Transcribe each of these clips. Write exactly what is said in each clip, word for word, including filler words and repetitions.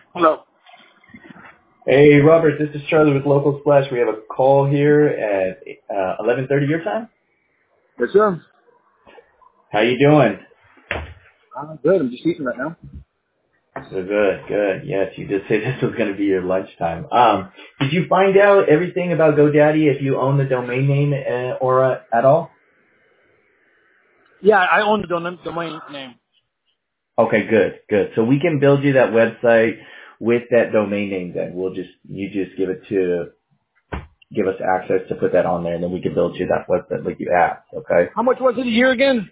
Hello. Hey, Robert, this is Charlie with Local Splash. We have a call here at uh, eleven thirty your time. Yes, sir. How you doing? I'm good. I'm just eating right now. So good, good. Yes, you did say this was going to be your lunchtime. Um, did you find out everything about GoDaddy if you own the domain name uh, or uh, at all? Yeah, I own the domain, domain name. Okay, good, good. So we can build you that website with that domain name. Then we'll just you just give it to give us access to put that on there, and then we can build you that website like you asked. Okay. How much was it a year again?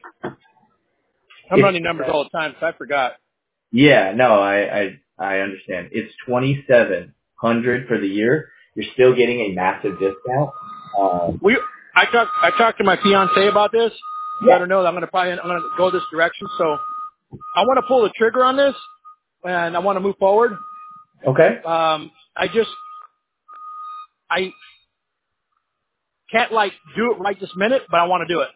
I'm It's running numbers all the time, so I forgot. Yeah, no, I, I, I understand. It's twenty-seven hundred for the year. You're still getting a massive discount. Um, We, I talked, I talked to my fiance about this. Let yeah. her know that I'm going to probably, I'm going to go this direction. So I want to pull the trigger on this, and I want to move forward. Okay. Um, I just, I can't like do it right this minute, but I want to do it.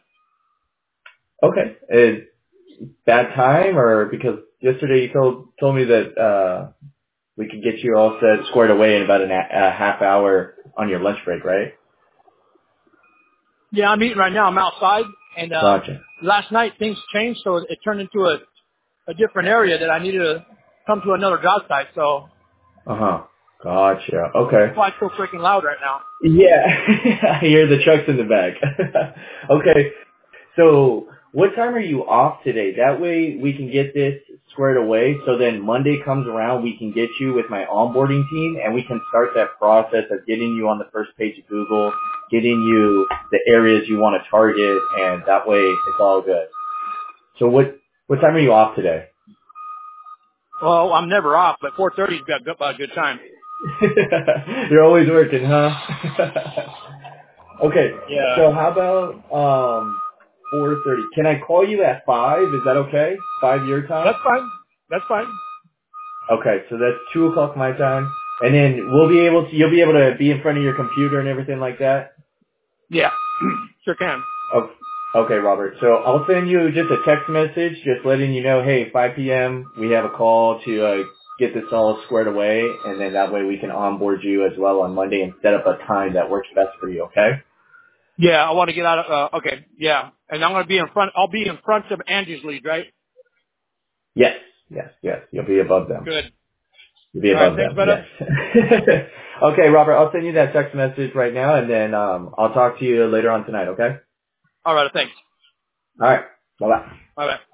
Okay. Is bad time or because yesterday you told, told me that, uh, we could get you all set squared away in about an, a half hour on your lunch break, right? Yeah, I'm eating right now. I'm outside, and uh, Gotcha. last night things changed, so it turned into a, a different area that I needed to come to another job site. So Uh huh. Gotcha. that's Okay. why it's so freaking loud right now. Yeah. I hear the trucks in the back. Okay. So what time are you off today? That way we can get this squared away. So then Monday comes around, we can get you with my onboarding team and we can start that process of getting you on the first page of Google, getting you the areas you want to target, and that way it's all good. So what, what time are you off today? Well, I'm never off, but four thirty is got about a good time. You're always working, huh? Okay. Yeah, So how about, um, four thirty? Can I call you at five? Is that okay? five your time? that's fine. That's fine. Okay, so that's two o'clock my time, and then we'll be able to. You'll be able to be in front of your computer and everything like that. Yeah, sure can. Okay, okay, Robert. So I'll send you just a text message, just letting you know, hey, five p.m. We have a call to uh, get this all squared away, and then that way we can onboard you as well on Monday and set up a time that works best for you. Okay? Yeah, I want to get out of. Uh, okay, yeah, and I'm going to be in front. I'll be in front of Angie's lead, right? Yes, yes, yes. You'll be above them. Good. You'll be All right, above thanks, them. brother. Yes. Okay, Robert. I'll send you that text message right now, and then um, I'll talk to you later on tonight. Okay? All right, thanks. All right. Bye bye. All right.